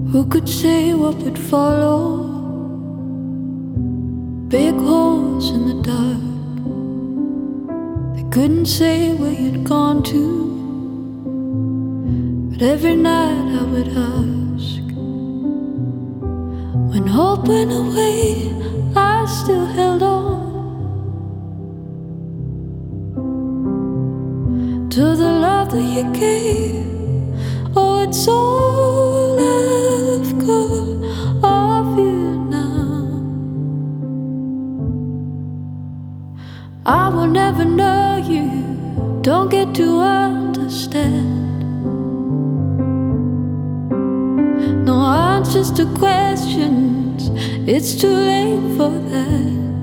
Who could say what would follow? Big holes in the dark. They couldn't say where you'd gone to, but every night I would ask. When hope went away, I still held on to the love that you gave. Oh, it's all I've got of you now. I will never know you, don't get to understand. No answers to questions, it's too late for that.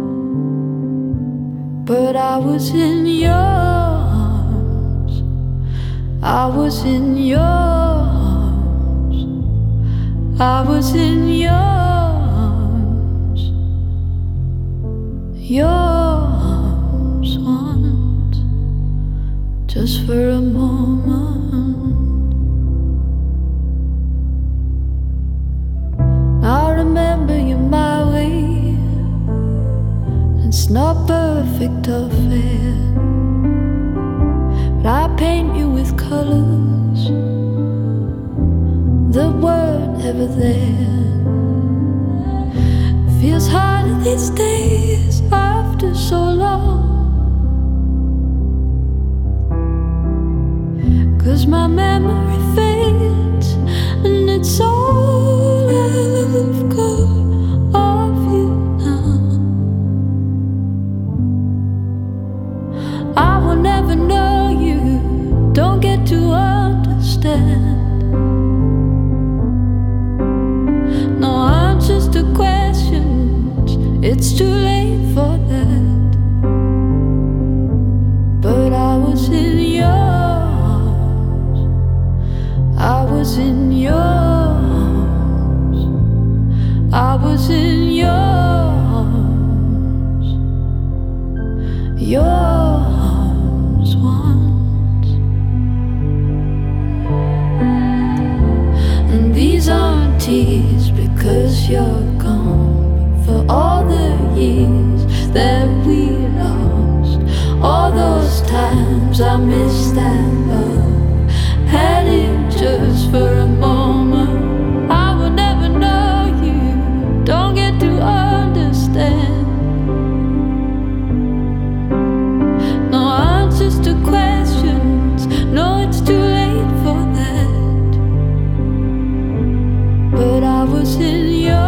But I was in your arms, I was in your arms, I was in your arms, your arms once, just for a moment. I remember you my way, it's not perfect or fair, but I paint you with colors that weren't ever there. Feels harder these days after so long, 'cause my memory fades, and it's all I've got of you now. I will never know you, don't get to understand. No answers to questions, it's too late for that. But I was in your arms, I was in your arms, I was in your arms, your arms once. And these aren't tears because you're gone, for all the years that we lost, all those times I missed that love, had it just for a moment. I will never know you, don't get to understand. No answers to questions, no, it's too late for that. But I was in your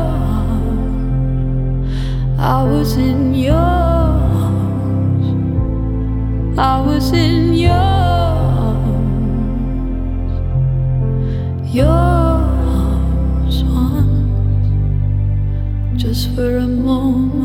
arms, I was in your arms, I was in your arms, your arms once, just for a moment.